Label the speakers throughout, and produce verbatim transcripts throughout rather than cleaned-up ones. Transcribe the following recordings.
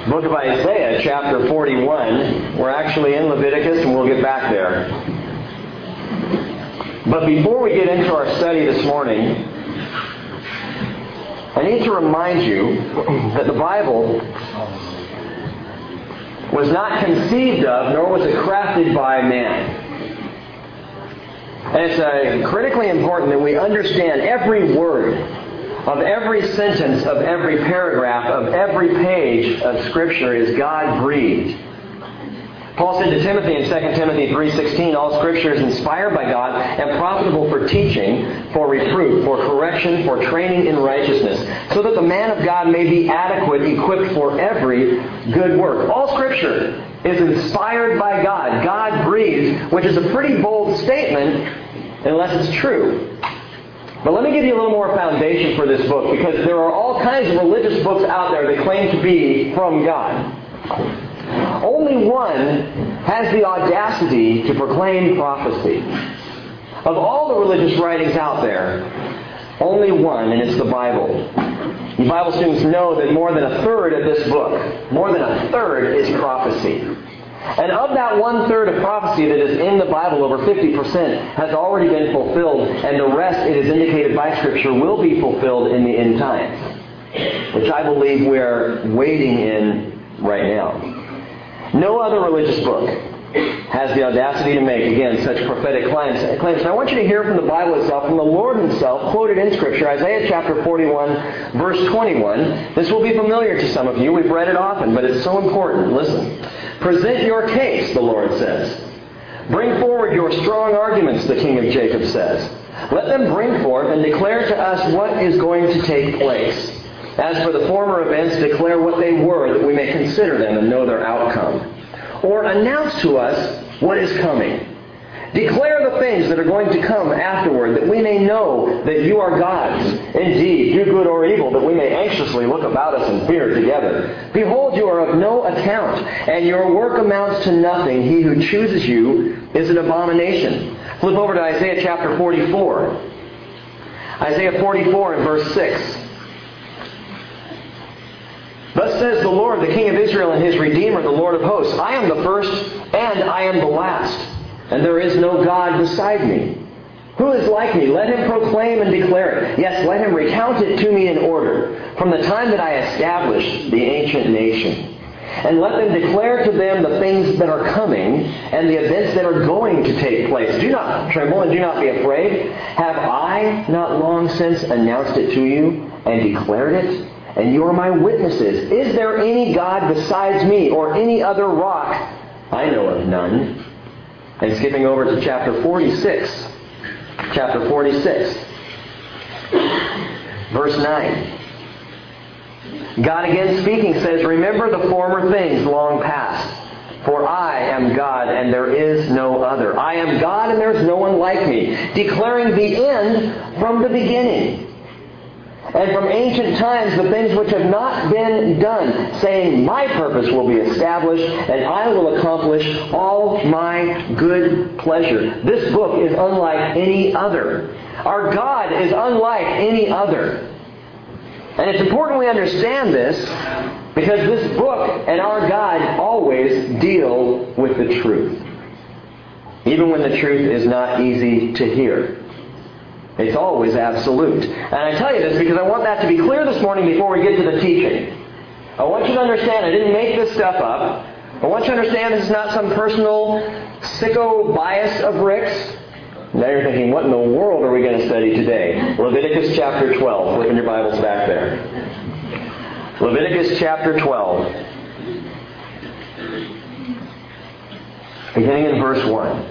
Speaker 1: book of Isaiah, chapter forty-one. We're actually in Leviticus, and we'll get back there. But before we get into our study this morning, I need to remind you that the Bible was not conceived of, nor was it crafted by man. And it's uh, critically important that we understand every word of every sentence, of every paragraph, of every page of Scripture is God-breathed. Paul said to Timothy in Second Timothy three sixteen, all Scripture is inspired by God and profitable for teaching, for reproof, for correction, for training in righteousness, so that the man of God may be adequate, equipped for every good work. All Scripture is inspired by God, God-breathed, which is a pretty bold statement unless it's true. But let me give you a little more foundation for this book, because there are all kinds of religious books out there that claim to be from God. Only one has the audacity to proclaim prophecy. Of all the religious writings out there, only one, and it's the Bible. You Bible students know that more than a third of this book, more than a third is prophecy. And of that one-third of prophecy that is in the Bible, over fifty percent has already been fulfilled, and the rest, it is indicated by Scripture, will be fulfilled in the end times, which I believe we're waiting in right now. No other religious book has the audacity to make, again, such prophetic claims. And I want you to hear from the Bible itself, from the Lord Himself, quoted in Scripture, Isaiah chapter forty-one, verse twenty-one. This will be familiar to some of you. We've read it often, but it's so important. Listen. Present your case, the Lord says. Bring forward your strong arguments, the King of Jacob says. Let them bring forth and declare to us what is going to take place. As for the former events, declare what they were, that we may consider them and know their outcome. Or announce to us what is coming. Declare the things that are going to come afterward, that we may know that you are God's. Indeed, do good or evil, that we may anxiously look about us and fear together. Behold, you are of no account, and your work amounts to nothing. He who chooses you is an abomination. Flip over to Isaiah chapter forty-four. Isaiah forty-four and verse six. Thus says the Lord, the King of Israel and His Redeemer, the Lord of hosts, I am the first and I am the last. And there is no God beside me. Who is like me? Let him proclaim and declare it. Yes, let him recount it to me in order, from the time that I established the ancient nation. And let them declare to them the things that are coming, and the events that are going to take place. Do not tremble and do not be afraid. Have I not long since announced it to you and declared it? And you are my witnesses. Is there any God besides me, or any other rock? I know of none. And skipping over to chapter forty-six. Chapter forty-six. Verse nine. God again speaking says, remember the former things long past. For I am God and there is no other. I am God and there is no one like me. Declaring the end from the beginning. And from ancient times the things which have not been done, saying, my purpose will be established, and I will accomplish all my good pleasure. This book is unlike any other. Our God is unlike any other. And it's important we understand this, because this book and our God always deal with the truth. Even when the truth is not easy to hear. It's always absolute. And I tell you this because I want that to be clear this morning before we get to the teaching. I want you to understand I didn't make this stuff up. I want you to understand this is not some personal sicko bias of Rick's. Now you're thinking, what in the world are we going to study today? Leviticus chapter twelve. Flipping your Bibles back there. Leviticus chapter twelve. Beginning in verse one.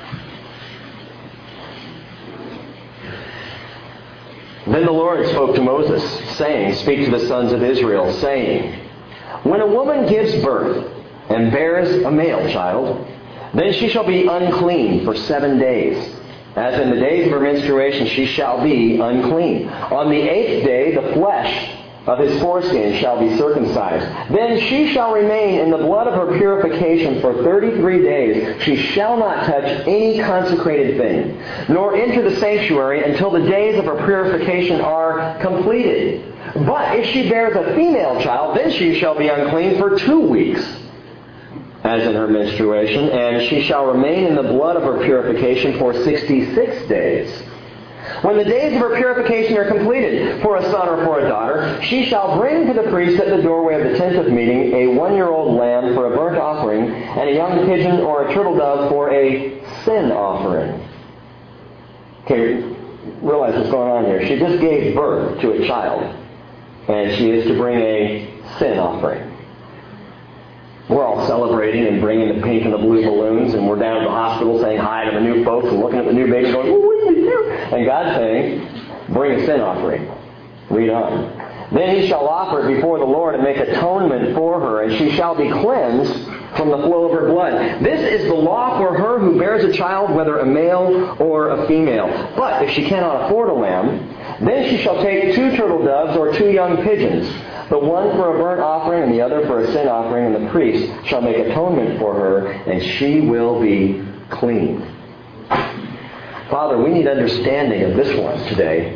Speaker 1: Then the Lord spoke to Moses, saying, speak to the sons of Israel, saying, when a woman gives birth and bears a male child, then she shall be unclean for seven days. As in the days of her menstruation she shall be unclean. On the eighth day the flesh of his foreskin shall be circumcised. Then she shall remain in the blood of her purification for thirty-three days. She shall not touch any consecrated thing, nor enter the sanctuary until the days of her purification are completed. But if she bears a female child, then she shall be unclean for two weeks, as in her menstruation, and she shall remain in the blood of her purification for sixty-six days. When the days of her purification are completed, for a son or for a daughter, she shall bring to the priest at the doorway of the tent of meeting a one-year-old lamb for a burnt offering, and a young pigeon or a turtle dove for a sin offering. Okay, realize what's going on here. She just gave birth to a child, and she is to bring a sin offering. We're all celebrating and bringing the pink and the blue balloons, and we're down at the hospital saying hi to the new folks and looking at the new baby going, "Ooh, what did you do?" And God's saying, bring a sin offering. Read on. Then he shall offer it before the Lord and make atonement for her, and she shall be cleansed from the flow of her blood. This is the law for her who bears a child, whether a male or a female. But if she cannot afford a lamb, then she shall take two turtle doves or two young pigeons, the one for a burnt offering and the other for a sin offering, and the priest shall make atonement for her, and she will be clean. Father, we need understanding of this one today.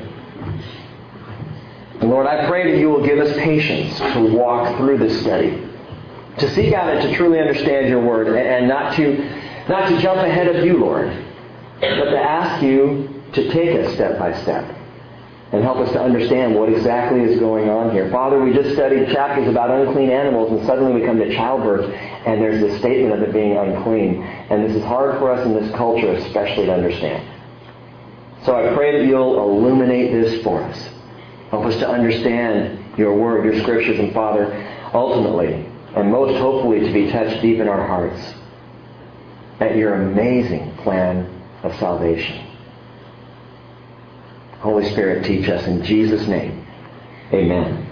Speaker 1: And Lord, I pray that you will give us patience to walk through this study, to seek out and to truly understand your word, and not to, not to jump ahead of you, Lord, but to ask you to take us step by step and help us to understand what exactly is going on here. Father, we just studied chapters about unclean animals, and suddenly we come to childbirth, and there's this statement of it being unclean. And this is hard for us in this culture especially to understand. So I pray that you'll illuminate this for us. Help us to understand your word, your scriptures, and Father, ultimately, and most hopefully to be touched deep in our hearts at your amazing plan of salvation. Holy Spirit, teach us in Jesus' name. Amen.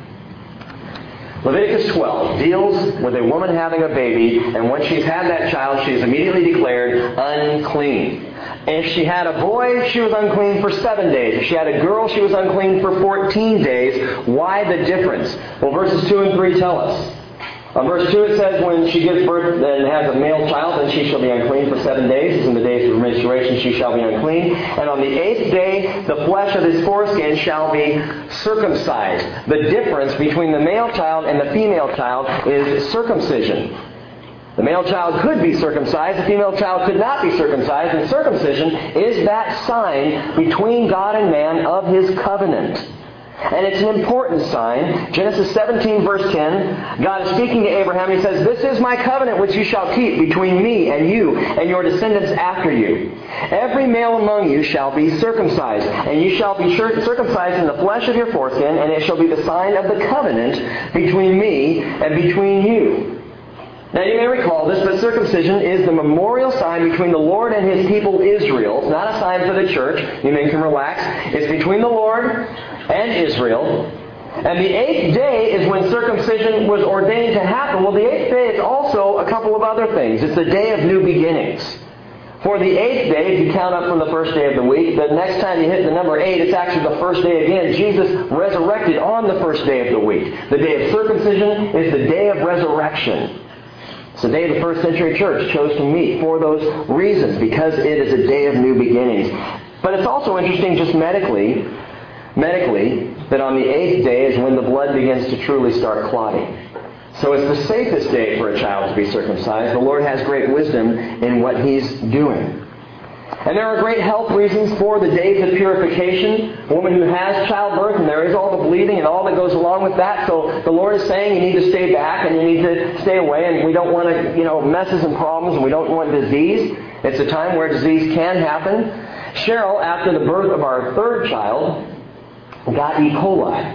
Speaker 1: Leviticus twelve deals with a woman having a baby, and when she's had that child, she is immediately declared unclean. And if she had a boy, she was unclean for seven days. If she had a girl, she was unclean for fourteen days. Why the difference? Well, verses two and three tell us. On verse two it says, when she gives birth and has a male child, then she shall be unclean for seven days. As in the days of her menstruation, she shall be unclean. And on the eighth day, the flesh of his foreskin shall be circumcised. The difference between the male child and the female child is circumcision. The male child could be circumcised. The female child could not be circumcised. And circumcision is that sign between God and man of his covenant. And it's an important sign. Genesis seventeen verse ten, God is speaking to Abraham. He says, "This is my covenant which you shall keep between me and you and your descendants after you. Every male among you shall be circumcised, and you shall be circumcised in the flesh of your foreskin, and it shall be the sign of the covenant between me and between you." Now you may recall this, but circumcision is the memorial sign between the Lord and his people Israel. It's not a sign for the church. You men can relax. It's between the Lord and Israel. And the eighth day is when circumcision was ordained to happen. Well, the eighth day is also a couple of other things. It's the day of new beginnings. For the eighth day, if you count up from the first day of the week, the next time you hit the number eight, it's actually the first day again. Jesus resurrected on the first day of the week. The day of circumcision is the day of resurrection. It's the day the first century church chose to meet for those reasons, because it is a day of new beginnings. But it's also interesting just medically, medically, that on the eighth day is when the blood begins to truly start clotting. So it's the safest day for a child to be circumcised. The Lord has great wisdom in what he's doing. And there are great health reasons for the days of purification. A woman who has childbirth, and there is all the bleeding and all that goes along with that. So the Lord is saying you need to stay back and you need to stay away. And we don't want to, you know, messes and problems, and we don't want disease. It's a time where disease can happen. Cheryl, after the birth of our third child, got E. coli.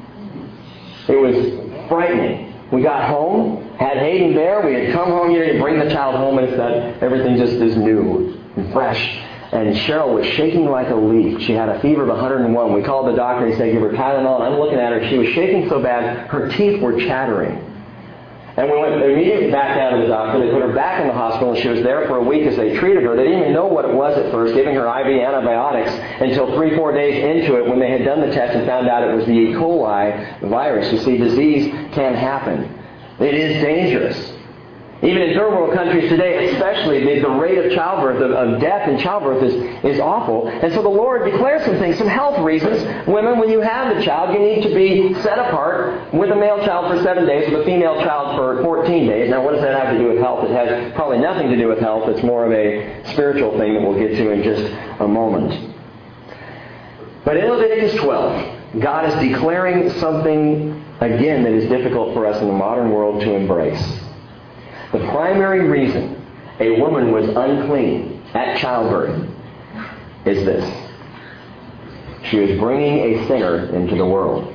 Speaker 1: It was frightening. We got home, had Hayden there. We had come home here to bring the child home, and it's that everything just is new and fresh. And Cheryl was shaking like a leaf. She had a fever of one hundred and one. We called the doctor and he said, "Give her Tylenol." And I'm looking at her. She was shaking so bad, her teeth were chattering. And we went immediately back down to the doctor. They put her back in the hospital, and she was there for a week as they treated her. They didn't even know what it was at first, giving her I V antibiotics until three, four days into it when they had done the test and found out it was the E. coli virus. You see, disease can happen. It is dangerous. Even in third world countries today, especially, the, the rate of childbirth, of, of death in childbirth is, is awful. And so the Lord declares some things, some health reasons. Women, when you have the child, you need to be set apart with a male child for seven days, with a female child for fourteen days. Now, what does that have to do with health? It has probably nothing to do with health. It's more of a spiritual thing that we'll get to in just a moment. But in Leviticus twelve, God is declaring something, again, that is difficult for us in the modern world to embrace. The primary reason a woman was unclean at childbirth is this. She was bringing a sinner into the world.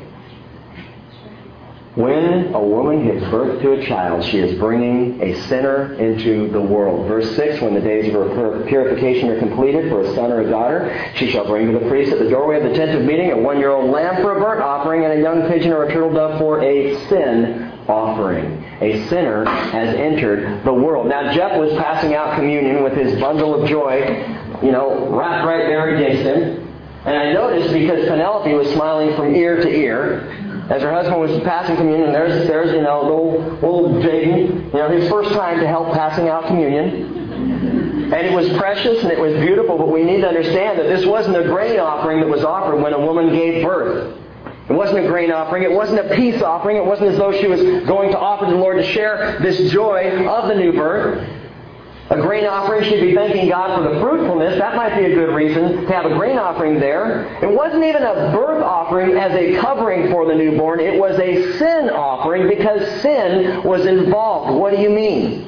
Speaker 1: When a woman gives birth to a child, she is bringing a sinner into the world. Verse six, when the days of her purification are completed for a son or a daughter, she shall bring to the priest at the doorway of the tent of meeting a one-year-old lamb for a burnt offering and a young pigeon or a turtle dove for a sin offering. A sinner has entered the world. Now, Jeff was passing out communion with his bundle of joy, you know, wrapped right there against him. And I noticed, because Penelope was smiling from ear to ear, as her husband was passing communion, there's, there's you know, little, little Jaden, you know, his first time to help passing out communion. And it was precious and it was beautiful, but we need to understand that this wasn't a grain offering that was offered when a woman gave birth. It wasn't a grain offering. It wasn't a peace offering. It wasn't as though she was going to offer to the Lord to share this joy of the new birth. A grain offering, she'd be thanking God for the fruitfulness. That might be a good reason to have a grain offering there. It wasn't even a birth offering as a covering for the newborn. It was a sin offering because sin was involved. What do you mean?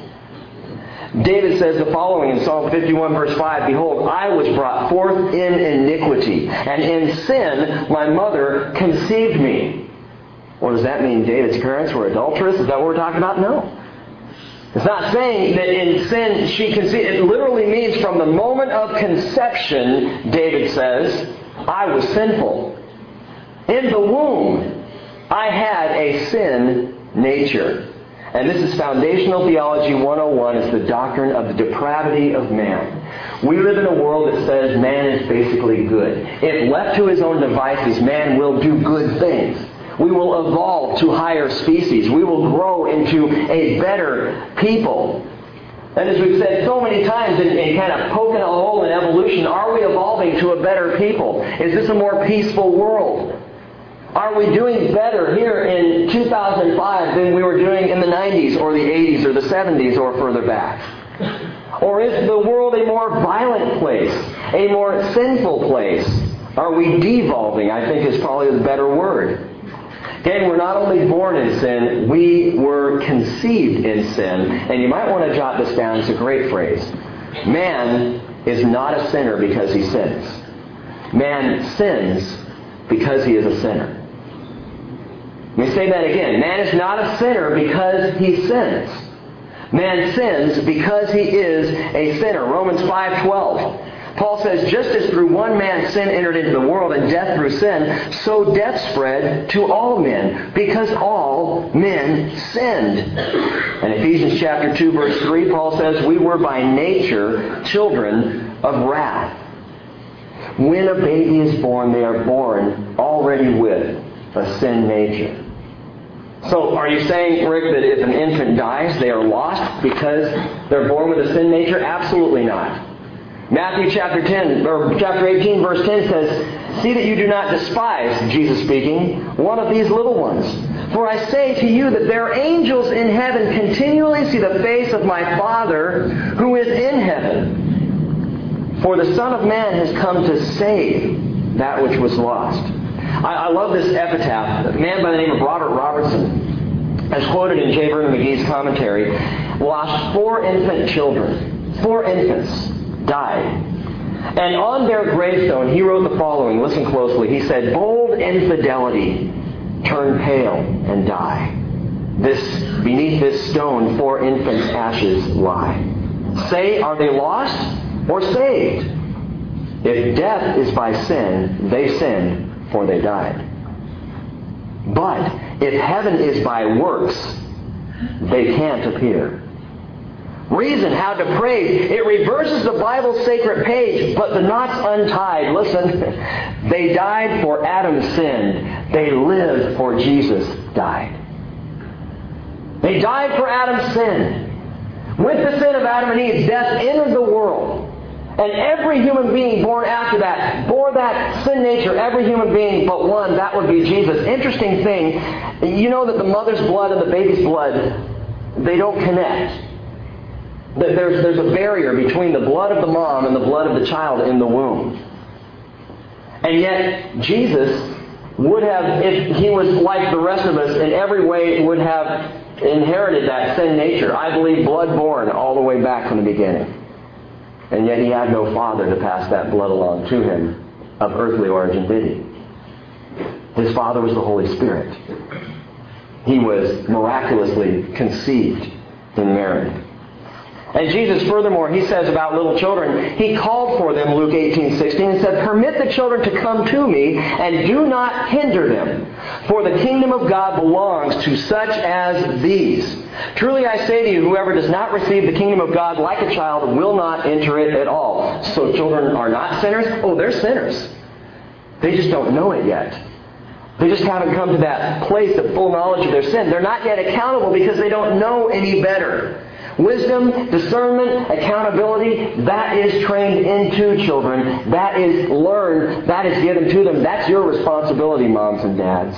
Speaker 1: David says the following in Psalm fifty-one, verse five, Behold, I was brought forth in iniquity, and in sin my mother conceived me. What does that mean? David's parents were adulterous? Is that what we're talking about? No. It's not saying that in sin she conceived. It literally means from the moment of conception, David says, I was sinful. In the womb, I had a sin nature. And this is Foundational Theology one oh one. It's the doctrine of the depravity of man. We live in a world that says man is basically good. If left to his own devices, man will do good things. We will evolve to higher species. We will grow into a better people. And as we've said so many times in, in kind of poking a hole in evolution, are we evolving to a better people? Is this a more peaceful world? Are we doing better here in two thousand five than we were doing in the nineties or the eighties or the seventies or further back? Or is the world a more violent place, a more sinful place? Are we devolving? I think is probably the better word. Again, we're not only born in sin, we were conceived in sin. And you might want to jot this down. It's a great phrase. Man is not a sinner because he sins. Man sins because he is a sinner. Let me say that again. Man is not a sinner because he sins. Man sins because he is a sinner. Romans five twelve. Paul says, just as through one man sin entered into the world and death through sin, so death spread to all men because all men sinned. In Ephesians chapter two, verse three, Paul says, we were by nature children of wrath. When a baby is born, they are born already with a sin nature. So are you saying, Rick, that if an infant dies, they are lost because they're born with a sin nature? Absolutely not. Matthew chapter ten, or chapter eighteen, verse ten says, see that you do not despise, Jesus speaking, one of these little ones. For I say to you that their angels in heaven continually see the face of my Father who is in heaven. For the Son of Man has come to save that which was lost. I, I love this epitaph. A man by the name of Robert Robertson, as quoted in J. Vernon McGee's commentary, lost four infant children. Four infants died. And on their gravestone, he wrote the following. Listen closely. He said, bold infidelity, turn pale and die. This, beneath this stone, four infants' ashes lie. Say, are they lost or saved? If death is by sin, they sinned, for they died. But if heaven is by works, they can't appear. Reason how depraved. It reverses the Bible's sacred page, but the knot's untied. Listen, they died for Adam sinned. They lived for Jesus died. They died for Adam's sin. With the sin of Adam and Eve, death entered the world. And every human being born after that bore that sin nature, every human being but one, that would be Jesus. Interesting thing, you know that the mother's blood and the baby's blood, they don't connect. There's, there's a barrier between the blood of the mom and the blood of the child in the womb. And yet, Jesus would have, if he was like the rest of us in every way, would have inherited that sin nature. I believe blood-born all the way back from the beginning. And yet he had no father to pass that blood along to him of earthly origin, did he? His father was the Holy Spirit. He was miraculously conceived in Mary. And Jesus, furthermore, he says about little children, he called for them, Luke eighteen sixteen, and said, "Permit the children to come to me, and do not hinder them. For the kingdom of God belongs to such as these. Truly I say to you, whoever does not receive the kingdom of God like a child will not enter it at all." So children are not sinners? Oh, they're sinners. They just don't know it yet. They just haven't come to that place of full knowledge of their sin. They're not yet accountable because they don't know any better. Wisdom, discernment, accountability, that is trained into children. That is learned. That is given to them. That's your responsibility, moms and dads.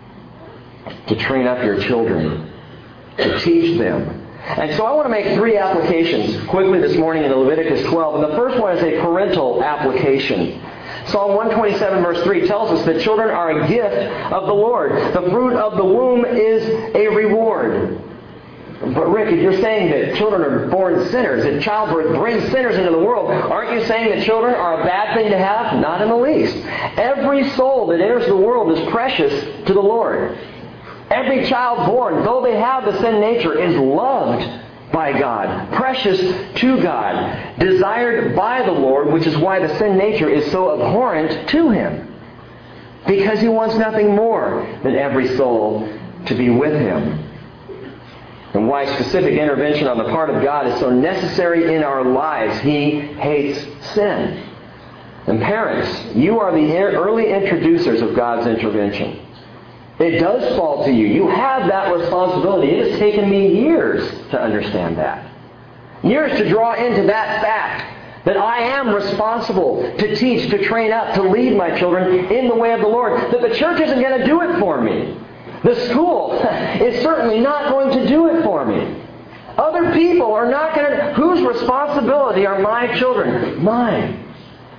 Speaker 1: To train up your children. To teach them. And so I want to make three applications quickly this morning in Leviticus twelve. And the first one is a parental application. Psalm one twenty-seven verse three tells us that children are a gift of the Lord. The fruit of the womb is a reward. But Rick, if you're saying that children are born sinners, that childbirth brings sinners into the world, aren't you saying that children are a bad thing to have? Not in the least. Every soul that enters the world is precious to the Lord. Every child born, though they have the sin nature, is loved by God, precious to God, desired by the Lord, which is why the sin nature is so abhorrent to Him. Because He wants nothing more than every soul to be with Him. And why specific intervention on the part of God is so necessary in our lives. He hates sin. And parents, you are the early introducers of God's intervention. It does fall to you. You have that responsibility. It has taken me years to understand that. Years to draw into that fact that I am responsible to teach, to train up, to lead my children in the way of the Lord. That the church isn't going to do it for me. The school is certainly not going to do it for me. Other people are not going to... Whose responsibility are my children? Mine.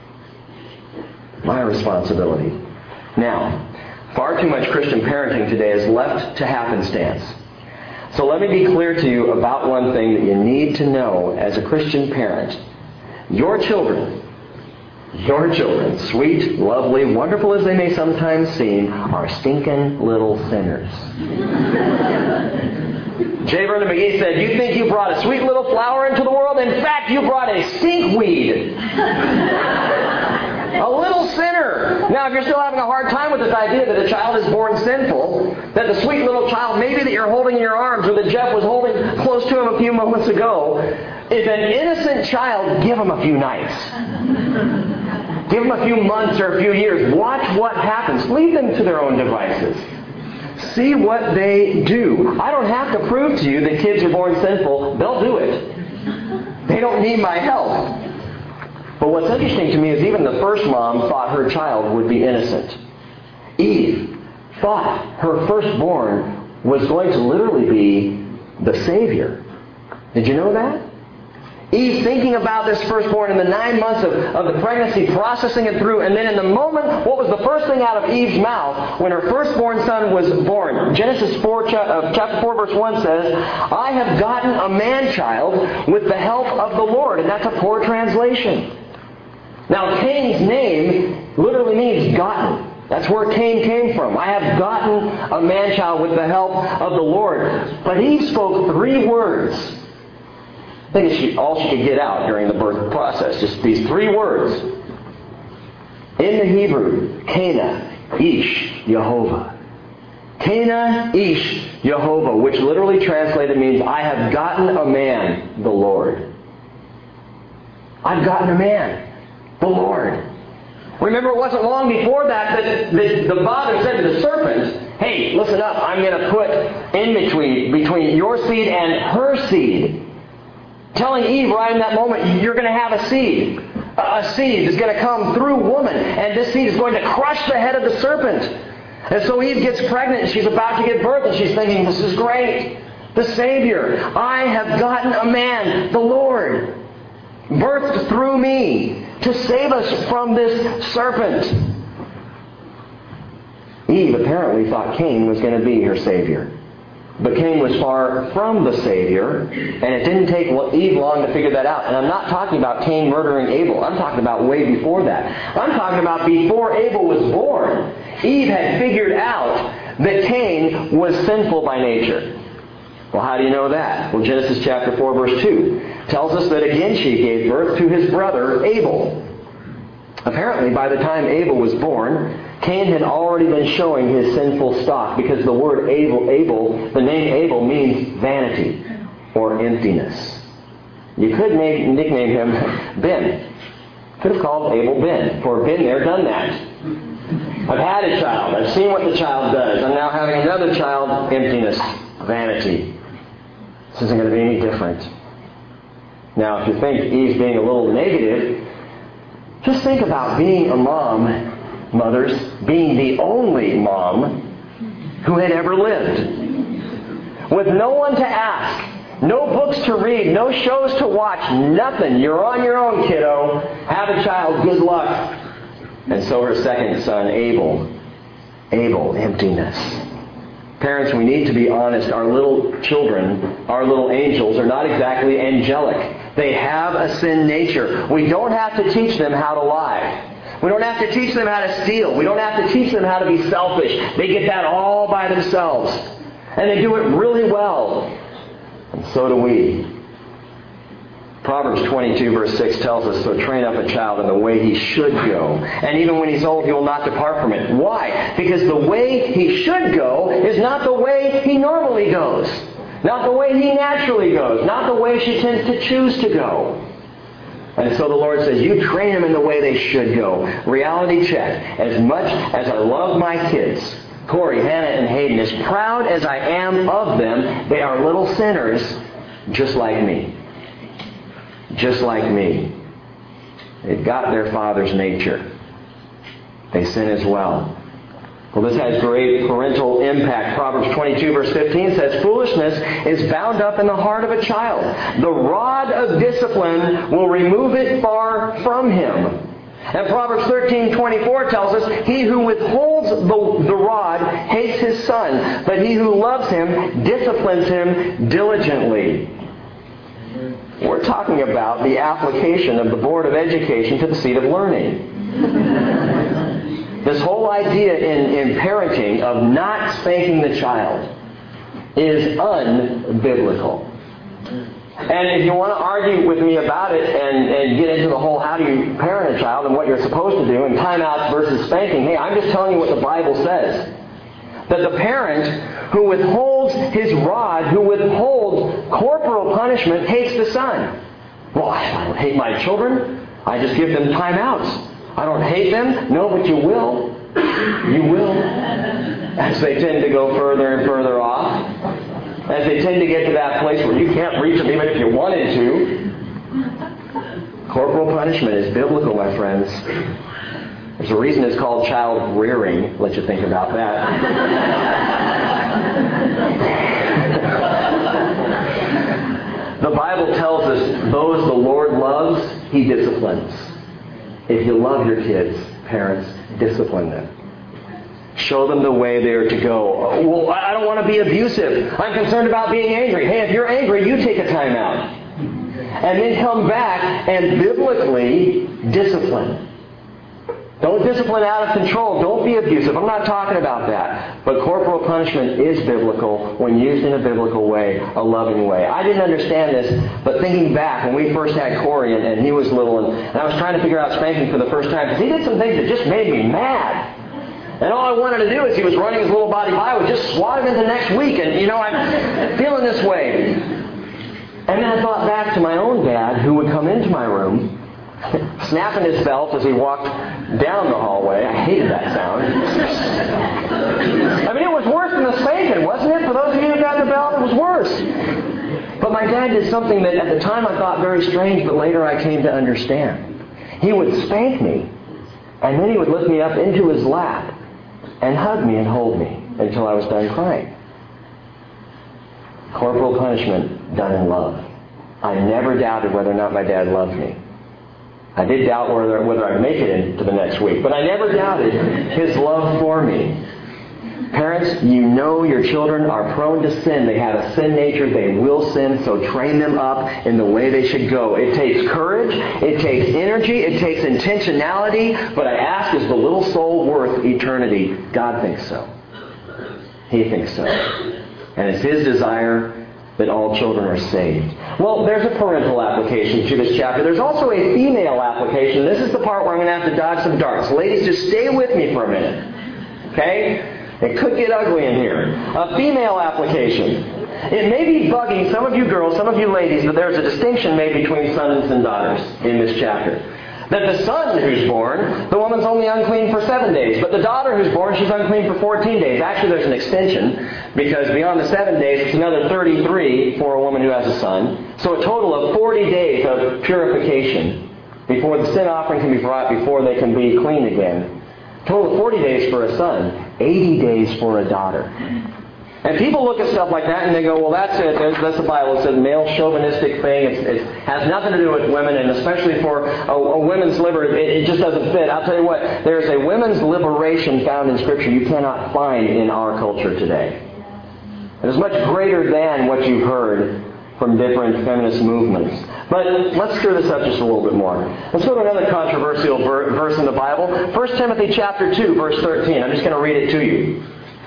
Speaker 1: My responsibility. Now, far too much Christian parenting today is left to happenstance. So let me be clear to you about one thing that you need to know as a Christian parent. Your children... Your children, sweet, lovely, wonderful as they may sometimes seem, are stinking little sinners. J. Vernon McGee said, "You think you brought a sweet little flower into the world? In fact, you brought a stinkweed. A little sinner." Now, if you're still having a hard time with this idea that a child is born sinful, that the sweet little child maybe that you're holding in your arms or that Jeff was holding close to him a few moments ago is an innocent child, give him a few nights. Give them a few months or a few years. Watch what happens. Leave them to their own devices. See what they do. I don't have to prove to you that kids are born sinful. They'll do it. They don't need my help. But what's interesting to me is even the first mom thought her child would be innocent. Eve thought her firstborn was going to literally be the Savior. Did you know that? Eve thinking about this firstborn in the nine months of, of the pregnancy, processing it through, and then in the moment, what was the first thing out of Eve's mouth when her firstborn son was born? Genesis four, chapter four, verse one says, "I have gotten a man-child with the help of the Lord." And that's a poor translation. Now, Cain's name literally means gotten. That's where Cain came from. I have gotten a man-child with the help of the Lord. But Eve spoke three words. I think it's all she could get out during the birth process. Just these three words. In the Hebrew, Cana, Ish, Yehovah. Cana, Ish, Yehovah, which literally translated means, I have gotten a man, the Lord. I've gotten a man, the Lord. Remember, it wasn't long before that that the, the father said to the serpent, "Hey, listen up, I'm going to put in between, between your seed and her seed. Telling Eve right in that moment, you're going to have a seed. A seed is going to come through woman, and this seed is going to crush the head of the serpent. And so Eve gets pregnant, and she's about to give birth, and she's thinking, this is great. The Savior. I have gotten a man, the Lord, birthed through me to save us from this serpent. Eve apparently thought Cain was going to be her Savior. But Cain was far from the Savior, and it didn't take Eve long to figure that out. And I'm not talking about Cain murdering Abel. I'm talking about way before that. I'm talking about before Abel was born. Eve had figured out that Cain was sinful by nature. Well, how do you know that? Well, Genesis chapter four, verse two tells us that again she gave birth to his brother Abel. Apparently, by the time Abel was born, Cain had already been showing his sinful stock, because the word Abel, Abel, the name Abel means vanity or emptiness. You could name, nickname him Ben. Could have called Abel Ben, for been there, done that. I've had a child. I've seen what the child does. I'm now having another child. Emptiness, vanity. This isn't going to be any different. Now, if you think Eve's being a little negative, just think about being a mom, mothers, being the only mom who had ever lived. With no one to ask, no books to read, no shows to watch, nothing. You're on your own, kiddo. Have a child, good luck. And so her second son, Abel. Abel, emptiness. Parents, we need to be honest. Our little children, our little angels, are not exactly angelic. They have a sin nature. We don't have to teach them how to lie. We don't have to teach them how to steal. We don't have to teach them how to be selfish. They get that all by themselves. And they do it really well. And so do we. Proverbs twenty-two verse six tells us, so train up a child in the way he should go. And even when he's old, he will not depart from it. Why? Because the way he should go is not the way he normally goes. Not the way he naturally goes. Not the way she tends to choose to go. And so the Lord says, you train them in the way they should go. Reality check. As much as I love my kids, Corey, Hannah, and Hayden, as proud as I am of them, they are little sinners just like me. Just like me. They've got their father's nature. They sin as well. Well, this has great parental impact. Proverbs twenty-two verse fifteen says, foolishness is bound up in the heart of a child. The rod of discipline will remove it far from him. And Proverbs thirteen twenty-four tells us, he who withholds the, the rod hates his son, but he who loves him disciplines him diligently. We're talking about the application of the Board of Education to the seat of learning. This whole idea in, in parenting of not spanking the child is unbiblical. And if you want to argue with me about it and, and get into the whole how do you parent a child and what you're supposed to do and timeouts versus spanking, hey, I'm just telling you what the Bible says. That the parent who withholds his rod, who withholds corporal punishment, hates the son. Well, I don't hate my children. I just give them timeouts. I don't hate them. No, but you will. You will. As they tend to go further and further off. As they tend to get to that place where you can't reach them even if you wanted to. Corporal punishment is biblical, my friends. There's a reason it's called child rearing. Let you think about that. The Bible tells us those the Lord loves, He disciplines. If you love your kids, parents, discipline them. Show them the way they are to go. Well, I don't want to be abusive. I'm concerned about being angry. Hey, if you're angry, you take a time out. And then come back and biblically discipline. Don't discipline out of control. Don't be abusive. I'm not talking about that. But corporal punishment is biblical when used in a biblical way, a loving way. I didn't understand this, but thinking back when we first had Corey and, and he was little, and, and I was trying to figure out spanking for the first time, because he did some things that just made me mad. And all I wanted to do as he was running his little body by was just swat him into next week. And, you know, I'm feeling this way. And then I thought back to my own dad who would come into my room, snapping his belt as he walked down the hallway. I hated that sound. I mean, it was worse than the spanking, wasn't it? For those of you who got the belt, it was worse. But But my dad did something that at the time I thought very strange, but later I came to understand. He would spank me, and then he would lift me up into his lap and hug me and hold me until I was done crying. Corporal punishment done in love. I never doubted whether or not my dad loved me. I did doubt whether, whether I'd make it into the next week, but I never doubted his love for me. Parents, you know your children are prone to sin. They have a sin nature. They will sin, so train them up in the way they should go. It takes courage. It takes energy. It takes intentionality. But I ask, is the little soul worth eternity? God thinks so. He thinks so. And it's His desire that all children are saved. Well, there's a parental application to this chapter. There's also a female application. This is the part where I'm going to have to dodge some darts. Ladies, just stay with me for a minute. Okay? It could get ugly in here. A female application. It may be bugging some of you girls, some of you ladies, that there's a distinction made between sons and daughters in this chapter. That the son who's born, the woman's only unclean for seven days. But the daughter who's born, she's unclean for fourteen days. Actually, there's an extension, because beyond the seven days, it's another thirty-three for a woman who has a son. So a total of forty days of purification before the sin offering can be brought, before they can be clean again. Total of forty days for a son, eighty days for a daughter. And people look at stuff like that and they go, well, that's it. That's the Bible. It's a male chauvinistic thing. It's, it has nothing to do with women, and especially for a, a women's liber, it, it just doesn't fit. I'll tell you what, there's a women's liberation found in Scripture you cannot find in our culture today. It is much greater than what you've heard from different feminist movements. But let's stir this up just a little bit more. Let's go to another controversial ver- verse in the Bible. First Timothy chapter two, verse thirteen. I'm just going to read it to you.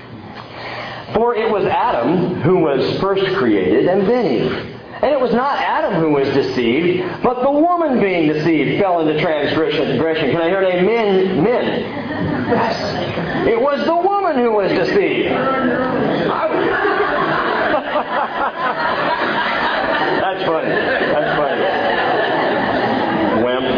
Speaker 1: For it was Adam who was first created, and then Eve. And it was not Adam who was deceived, but the woman being deceived fell into transgression. Can I hear an amen? Men. Yes. It was the woman who was deceived. That's funny. That's funny. Wimp.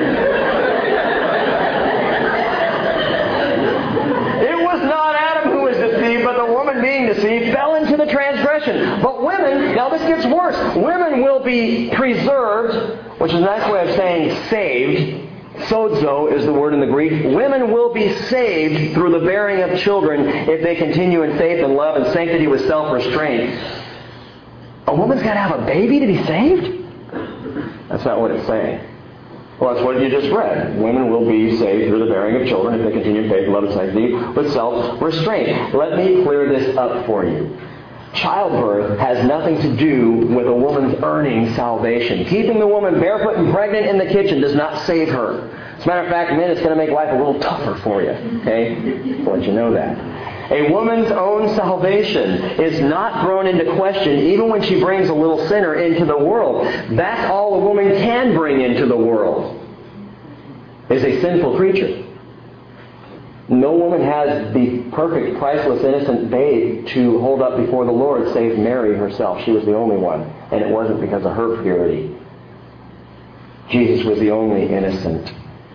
Speaker 1: It was not Adam who was deceived, but the woman being deceived fell into the transgression. But women, now this gets worse. Women will be preserved, which is a nice way of saying saved. Sozo is the word in the Greek. Women will be saved through the bearing of children if they continue in faith and love and sanctity with self-restraint. A woman's got to have a baby to be saved? That's not what it's saying. Well, that's what you just read. Women will be saved through the bearing of children if they continue in faith, love, and sanctity with self-restraint. Let me clear this up for you. Childbirth has nothing to do with a woman's earning salvation. Keeping the woman barefoot and pregnant in the kitchen does not save her. As a matter of fact, men, it's going to make life a little tougher for you. Okay? I'll let you know that. A woman's own salvation is not thrown into question even when she brings a little sinner into the world. That's all a woman can bring into the world, is a sinful creature. No woman has the perfect, priceless, innocent babe to hold up before the Lord save Mary herself. She was the only one, and it wasn't because of her purity. Jesus was the only innocent.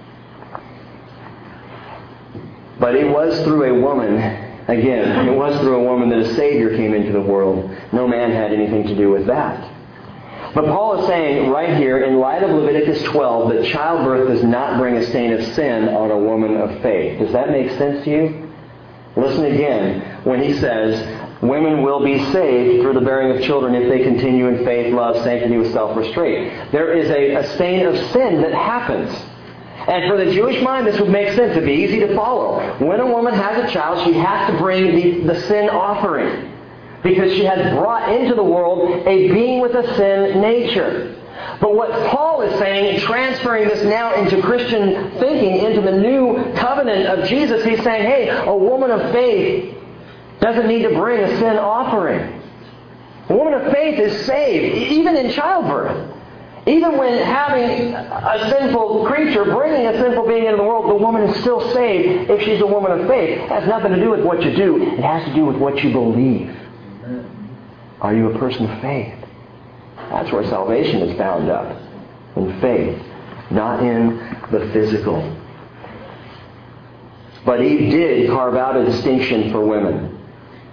Speaker 1: But it was through a woman, again, it was through a woman that a Savior came into the world. No man had anything to do with that. But Paul is saying right here, in light of Leviticus twelve, that childbirth does not bring a stain of sin on a woman of faith. Does that make sense to you? Listen again when he says, women will be saved through the bearing of children if they continue in faith, love, sanctity with self-restraint. There is a, a stain of sin that happens. And for the Jewish mind, this would make sense. It would be easy to follow. When a woman has a child, she has to bring the, the sin offering, because she has brought into the world a being with a sin nature. But what Paul is saying, transferring this now into Christian thinking, into the new covenant of Jesus, he's saying, hey, a woman of faith doesn't need to bring a sin offering. A woman of faith is saved, even in childbirth. Even when having a sinful creature, bringing a sinful being into the world, the woman is still saved if she's a woman of faith. It has nothing to do with what you do. It has to do with what you believe. Are you a person of faith? That's where salvation is bound up. In faith, not in the physical. But Eve did carve out a distinction for women.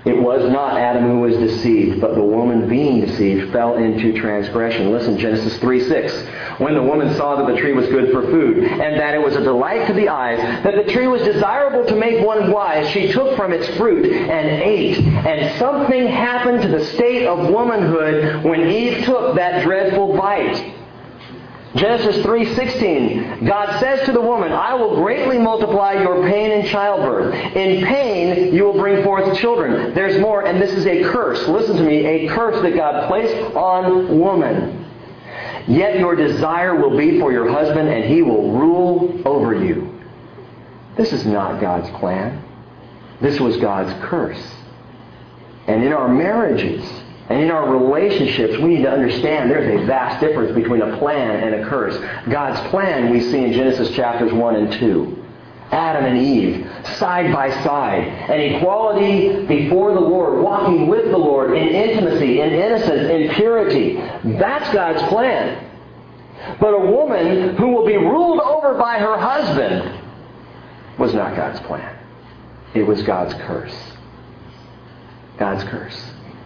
Speaker 1: It was not Adam who was deceived, but the woman being deceived fell into transgression. Listen, Genesis three six. When the woman saw that the tree was good for food, and that it was a delight to the eyes, that the tree was desirable to make one wise, she took from its fruit and ate. And something happened to the state of womanhood when Eve took that dreadful bite. Genesis three sixteen, God says to the woman, I will greatly multiply your pain in childbirth. In pain you will bring forth children. There's more, and this is a curse. Listen to me, a curse that God placed on woman. Yet your desire will be for your husband, and he will rule over you. This is not God's plan. This was God's curse. And in our marriages, and in our relationships, we need to understand there's a vast difference between a plan and a curse. God's plan we see in Genesis chapters one and two. Adam and Eve, side by side, an equality before the Lord, walking with the Lord in intimacy, in innocence, in purity. That's God's plan. But a woman who will be ruled over by her husband was not God's plan. It was God's curse. God's curse.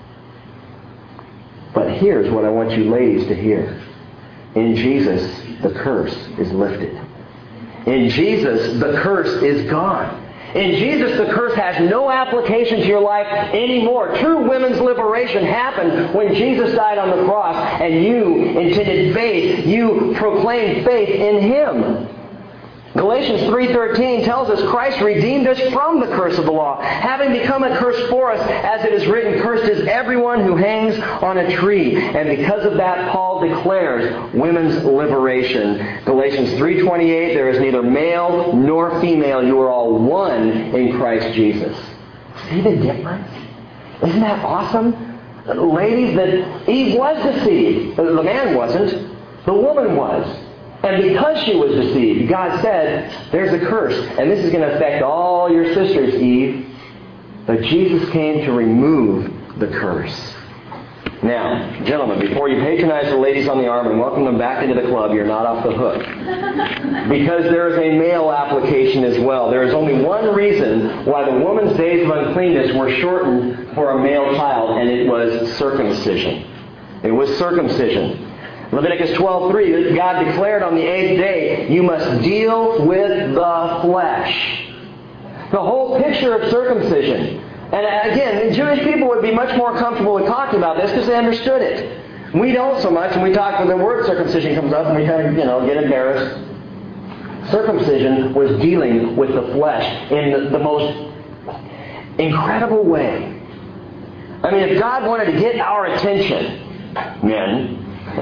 Speaker 1: But here's what I want you ladies to hear. In Jesus, the curse is lifted. In Jesus, the curse is gone. In Jesus, the curse has no application to your life anymore. True women's liberation happened when Jesus died on the cross and you intended faith. You proclaimed faith in Him. Galatians three thirteen tells us Christ redeemed us from the curse of the law, having become a curse for us, as it is written, cursed is everyone who hangs on a tree. And because of that, Paul declares women's liberation. Galatians three twenty-eight, there is neither male nor female. You are all one in Christ Jesus. See the difference? Isn't that awesome? Ladies, that Eve was deceived. The man wasn't. The woman was. And because she was deceived, God said, there's a curse. And this is going to affect all your sisters, Eve. But Jesus came to remove the curse. Now, gentlemen, before you patronize the ladies on the arm and welcome them back into the club, you're not off the hook. Because there is a male application as well. There is only one reason why the woman's days of uncleanness were shortened for a male child, and it was circumcision. It was circumcision. Leviticus twelve three, God declared on the eighth day, you must deal with the flesh. The whole picture of circumcision. And again, the Jewish people would be much more comfortable with talking about this because they understood it. We don't so much, and we talk when the word circumcision comes up and we kind of, you know, get embarrassed. Circumcision was dealing with the flesh in the, the most incredible way. I mean, if God wanted to get our attention, men,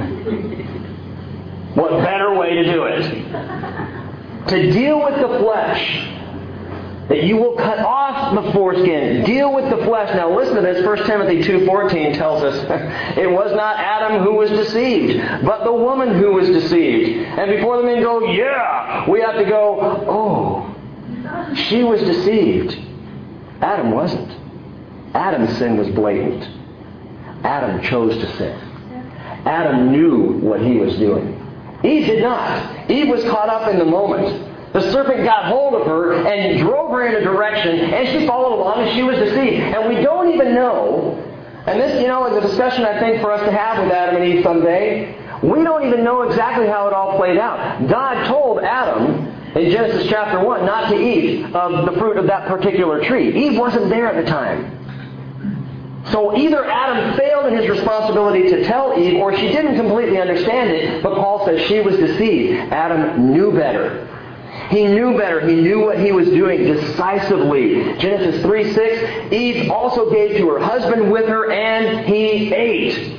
Speaker 1: what better way to do it? To deal with the flesh. That you will cut off the foreskin. Deal with the flesh. Now listen to this. First Timothy two fourteen tells us, it was not Adam who was deceived, but the woman who was deceived. And before the men go, yeah, we have to go, oh, she was deceived. Adam wasn't. Adam's sin was blatant. Adam chose to sin. Adam knew what he was doing. Eve did not. Eve was caught up in the moment. The serpent got hold of her and drove her in a direction, and she followed along, and she was deceived. And we don't even know, and this, you know, is a discussion I think for us to have with Adam and Eve someday. We don't even know exactly how it all played out. God told Adam in Genesis chapter one not to eat of the fruit of that particular tree. Eve wasn't there at the time. So either Adam failed in his responsibility to tell Eve, or she didn't completely understand it, but Paul says she was deceived. Adam knew better. He knew better. He knew what he was doing decisively. Genesis three six, Eve also gave to her husband with her, and he ate.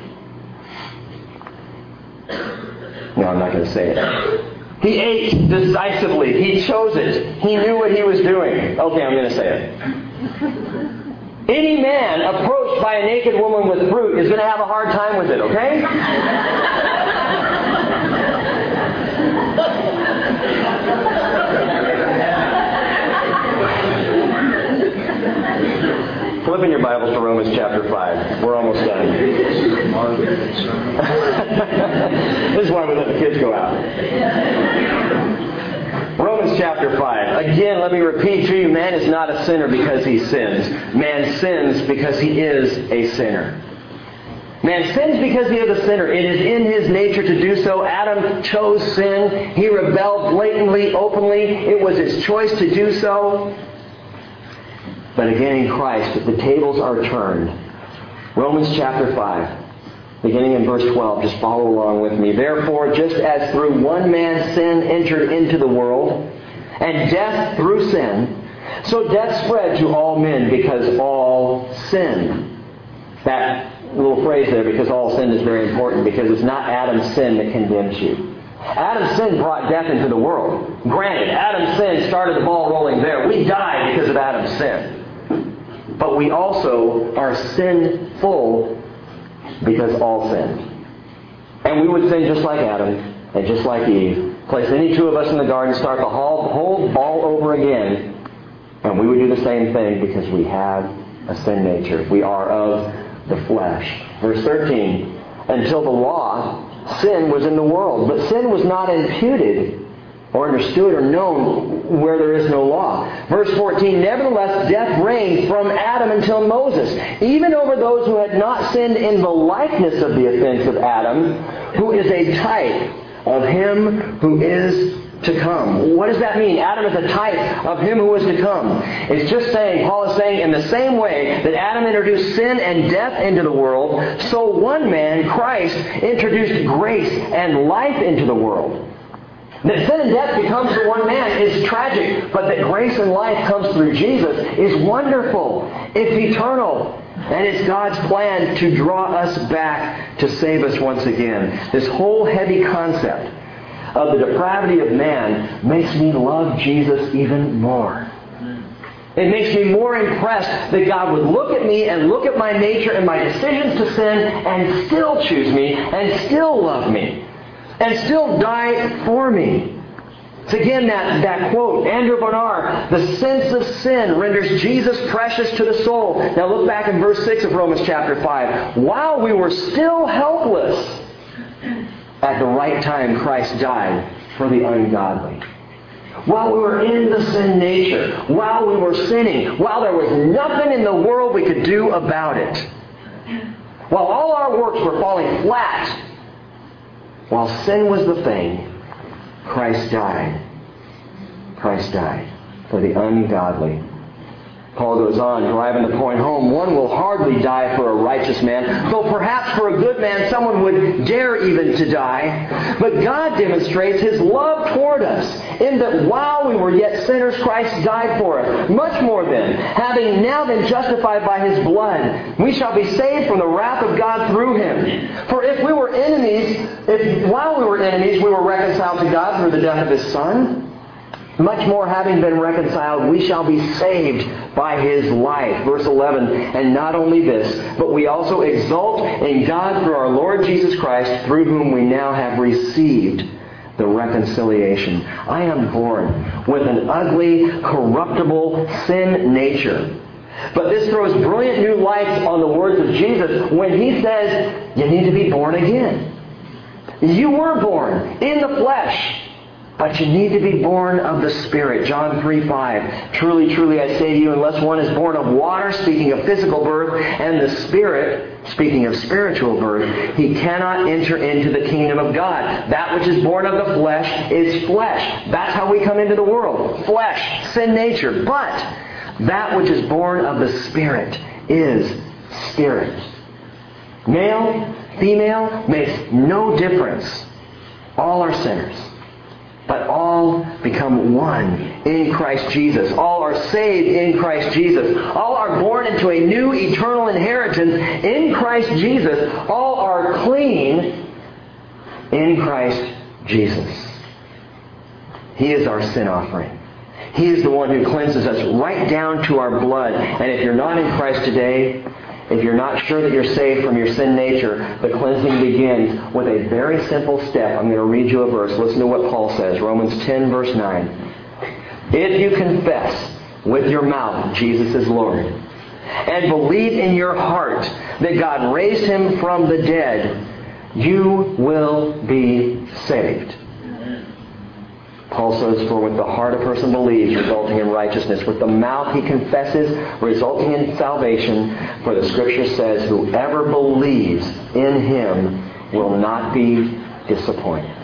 Speaker 1: No, I'm not going to say it. He ate decisively. He chose it. He knew what he was doing. Okay, I'm going to say it. Any man approached by a naked woman with fruit is going to have a hard time with it, okay? Flip in your Bibles to Romans chapter five. We're almost done. This is why we let the kids go out. Romans chapter five. Again, let me repeat to you, man is not a sinner because he sins. Man sins because he is a sinner. Man sins because he is a sinner. It is in his nature to do so. Adam chose sin. He rebelled blatantly, openly. It was his choice to do so. But again, in Christ, the tables are turned. Romans chapter five, beginning in verse twelve. Just follow along with me. Therefore, just as through one man sin entered into the world, and death through sin, so death spread to all men because all sinned. That little phrase there, because all sin, is very important, because it's not Adam's sin that condemns you. Adam's sin brought death into the world. Granted, Adam's sin started the ball rolling there. We died because of Adam's sin. But we also are sinful because all sinned. And we would sin just like Adam and just like Eve. Place any two of us in the garden, start the whole, whole ball over again, and we would do the same thing because we have a sin nature. We are of the flesh. Verse thirteen, until the law, sin was in the world, but sin was not imputed or understood or known where there is no law. Verse fourteen, nevertheless death reigned from Adam until Moses, even over those who had not sinned in the likeness of the offense of Adam, who is a type of him who is to come. What does that mean? Adam is a type of him who is to come. It's just saying, Paul is saying, in the same way that Adam introduced sin and death into the world, so one man, Christ, introduced grace and life into the world. That sin and death becomes the one man is tragic, but that grace and life comes through Jesus is wonderful. It's eternal. And it's God's plan to draw us back to save us once again. This whole heavy concept of the depravity of man makes me love Jesus even more. It makes me more impressed that God would look at me and look at my nature and my decisions to sin and still choose me and still love me and still die for me. It's again that, that quote, Andrew Bonar, the sense of sin renders Jesus precious to the soul. Now look back in verse six of Romans chapter five. While we were still helpless, at the right time Christ died for the ungodly. While we were in the sin nature, while we were sinning, while there was nothing in the world we could do about it, while all our works were falling flat, while sin was the thing, Christ died. Christ died for the ungodly. Paul goes on, driving the point home, one will hardly die for a righteous man, though perhaps for a good man someone would dare even to die. But God demonstrates His love toward us, in that while we were yet sinners, Christ died for us. Much more then, having now been justified by His blood, we shall be saved from the wrath of God through Him. For if we were enemies, if while we were enemies we were reconciled to God through the death of His Son, much more, having been reconciled, we shall be saved by His life. Verse eleven, and not only this, but we also exult in God through our Lord Jesus Christ, through whom we now have received the reconciliation. I am born with an ugly, corruptible sin nature. But this throws brilliant new light on the words of Jesus when He says, you need to be born again. You were born in the flesh, but you need to be born of the Spirit. John three five. Truly, truly, I say to you, unless one is born of water, speaking of physical birth, and the Spirit, speaking of spiritual birth, he cannot enter into the kingdom of God. That which is born of the flesh is flesh. That's how we come into the world. Flesh, sin nature. But that which is born of the Spirit is spirit. Male, female, makes no difference. All are sinners. But all become one in Christ Jesus. All are saved in Christ Jesus. All are born into a new eternal inheritance in Christ Jesus. All are clean in Christ Jesus. He is our sin offering. He is the one who cleanses us right down to our blood. And if you're not in Christ today, if you're not sure that you're saved from your sin nature, the cleansing begins with a very simple step. I'm going to read you a verse. Listen to what Paul says. Romans ten, verse nine. If you confess with your mouth Jesus is Lord, and believe in your heart that God raised Him from the dead, you will be saved. Paul says, for with the heart a person believes, resulting in righteousness. With the mouth he confesses, resulting in salvation. For the Scripture says, whoever believes in him will not be disappointed.